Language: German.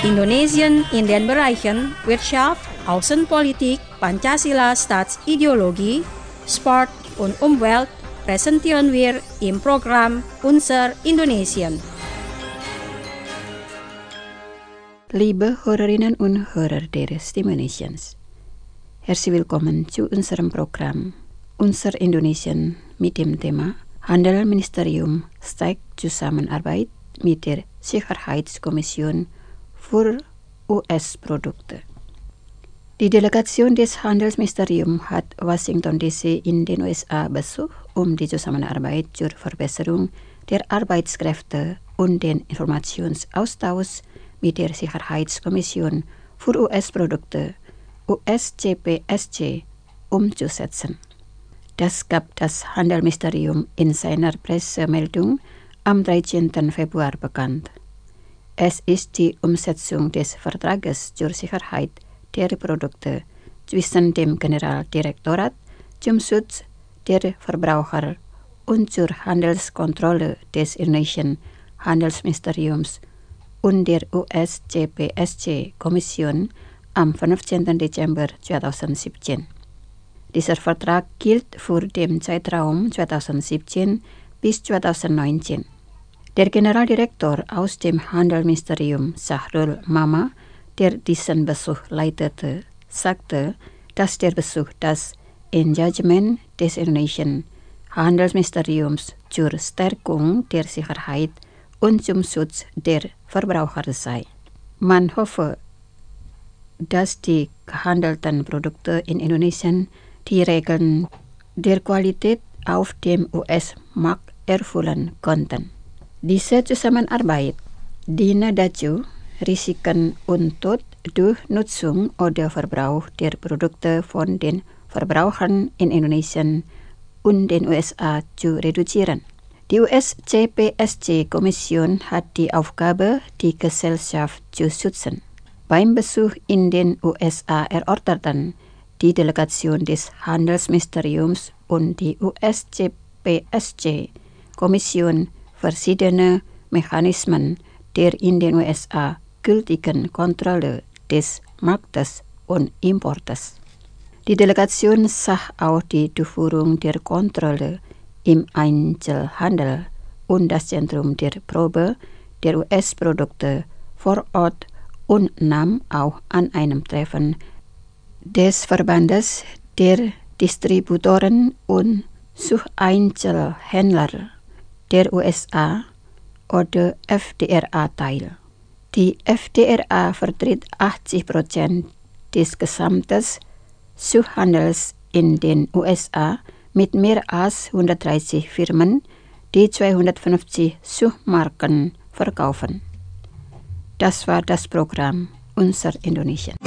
Indonesien in den Bereichen Wirtschaft, Außenpolitik, Pancasila Staatsideologie, Sport und Umwelt präsentieren wir im Programm Unser Indonesien. Liebe Hörerinnen und Hörer der Stimme Nations, herzlich willkommen zu unserem Programm Unser Indonesien mit dem Thema Handelsministerium steigt Zusammenarbeit mit der Sicherheitskommission für US-Produkte. Die Delegation des Handelsministeriums hat Washington DC in den USA besucht, um die Zusammenarbeit zur Verbesserung der Arbeitskräfte und den Informationsaustausch mit der Sicherheitskommission für US-Produkte USCPSC umzusetzen. Das gab das Handelsministerium in seiner Pressemeldung am 13. Februar bekannt. Es ist die Umsetzung des Vertrages zur Sicherheit der Produkte zwischen dem Generaldirektorat zum Schutz der Verbraucher und zur Handelskontrolle des indonesischen Handelsministeriums und der USCPSC-Kommission am 15. Dezember 2017. Dieser Vertrag gilt für den Zeitraum 2017 bis 2019. Der Generaldirektor aus dem Handelsministerium, Sahrul Mama, der diesen Besuch leitete, sagte, dass der Besuch das Engagement des indonesischen Handelsministeriums zur Stärkung der Sicherheit und zum Schutz der Verbraucher sei. Man hoffe, dass die gehandelten Produkte in Indonesien die Regeln der Qualität auf dem US-Markt erfüllen konnten. Diese Zusammenarbeit diene dazu, Risiken und Tod durch Nutzung oder Verbrauch der Produkte von den Verbrauchern in Indonesien und den USA zu reduzieren. Die USCPSC-Kommission hat die Aufgabe, die Gesellschaft zu schützen. Beim Besuch in den USA erörterten die Delegation des Handelsministeriums und die USCPSC-Kommission verschiedene Mechanismen der in den USA gültigen Kontrolle des Marktes und Importes. Die Delegation sah auch die Durchführung der Kontrolle im Einzelhandel und das Zentrum der Probe der US-Produkte vor Ort und nahm auch an einem Treffen des Verbandes der Distributoren und Einzelhändler der USA oder FDRA teil. Die FDRA vertritt 80% des gesamten Suchhandels in den USA mit mehr als 130 Firmen, die 250 Suchmarken verkaufen. Das war das Programm Unser Indonesien.